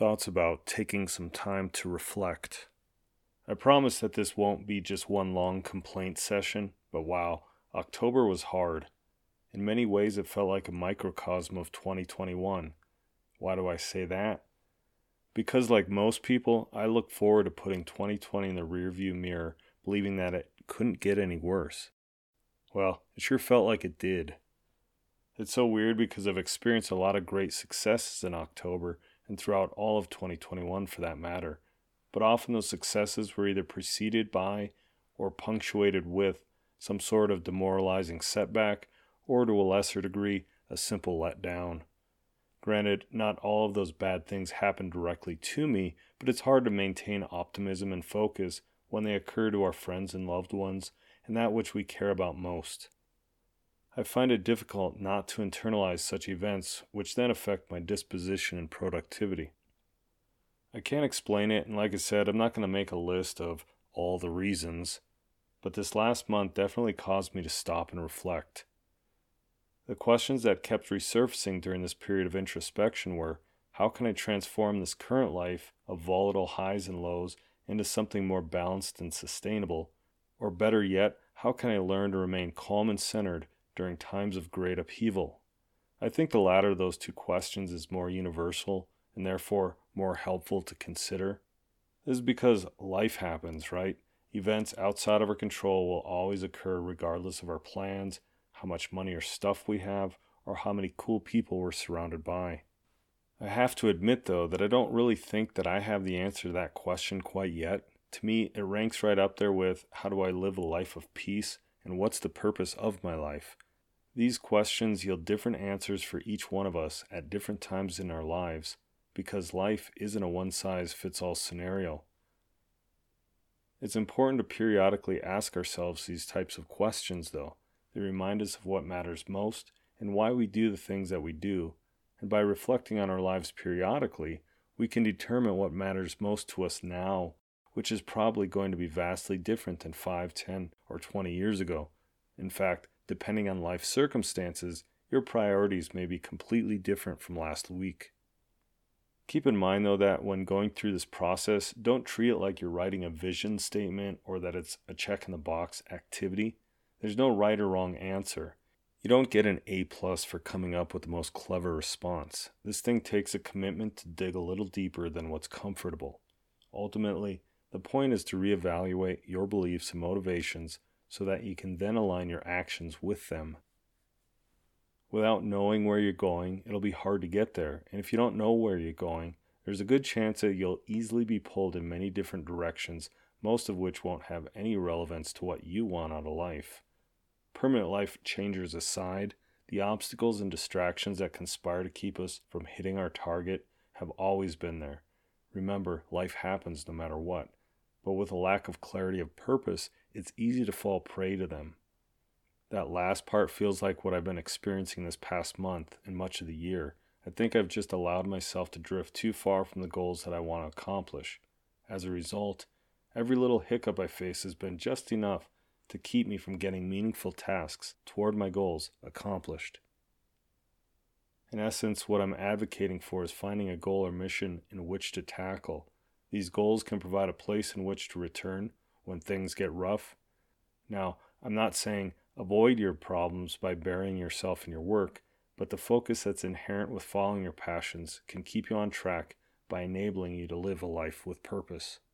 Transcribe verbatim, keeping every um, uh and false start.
thoughts about taking some time to reflect. I promise that this won't be just one long complaint session, but wow, October was hard. In many ways, it felt like a microcosm of twenty twenty-one. Why do I say that? Because, like most people, I look forward to putting twenty twenty in the rearview mirror, believing that it couldn't get any worse. Well, it sure felt like it did. It's so weird because I've experienced a lot of great successes in October and throughout all of twenty twenty-one for that matter, but often those successes were either preceded by or punctuated with some sort of demoralizing setback or, to a lesser degree, a simple letdown. Granted, not all of those bad things happen directly to me, but it's hard to maintain optimism and focus when they occur to our friends and loved ones and that which we care about most. I find it difficult not to internalize such events, which then affect my disposition and productivity. I can't explain it, and like I said, I'm not going to make a list of all the reasons, but this last month definitely caused me to stop and reflect. The questions that kept resurfacing during this period of introspection were, how can I transform this current life of volatile highs and lows into something more balanced and sustainable? Or better yet, how can I learn to remain calm and centered during times of great upheaval? I think the latter of those two questions is more universal and therefore more helpful to consider. This is because life happens, right? Events outside of our control will always occur regardless of our plans, how much money or stuff we have, or how many cool people we're surrounded by. I have to admit, though, that I don't really think that I have the answer to that question quite yet. To me, it ranks right up there with, how do I live a life of peace, and what's the purpose of my life? These questions yield different answers for each one of us at different times in our lives, because life isn't a one-size-fits-all scenario. It's important to periodically ask ourselves these types of questions, though. They remind us of what matters most and why we do the things that we do, and by reflecting on our lives periodically, we can determine what matters most to us now, which is probably going to be vastly different than five, ten, or twenty years ago. In fact, depending on life circumstances, your priorities may be completely different from last week. Keep in mind, though, that when going through this process, don't treat it like you're writing a vision statement or that it's a check-in-the-box activity. There's no right or wrong answer. You don't get an A plus for coming up with the most clever response. This thing takes a commitment to dig a little deeper than what's comfortable. Ultimately, the point is to reevaluate your beliefs and motivations so that you can then align your actions with them. Without knowing where you're going, it'll be hard to get there, and if you don't know where you're going, there's a good chance that you'll easily be pulled in many different directions, most of which won't have any relevance to what you want out of life. Permanent life changers aside, the obstacles and distractions that conspire to keep us from hitting our target have always been there. Remember, life happens no matter what, but with a lack of clarity of purpose, it's easy to fall prey to them. That last part feels like what I've been experiencing this past month and much of the year. I think I've just allowed myself to drift too far from the goals that I want to accomplish. As a result, every little hiccup I face has been just enough to keep me from getting meaningful tasks toward my goals accomplished. In essence, what I'm advocating for is finding a goal or mission in which to tackle. These goals can provide a place in which to return when things get rough. Now, I'm not saying avoid your problems by burying yourself in your work, but the focus that's inherent with following your passions can keep you on track by enabling you to live a life with purpose.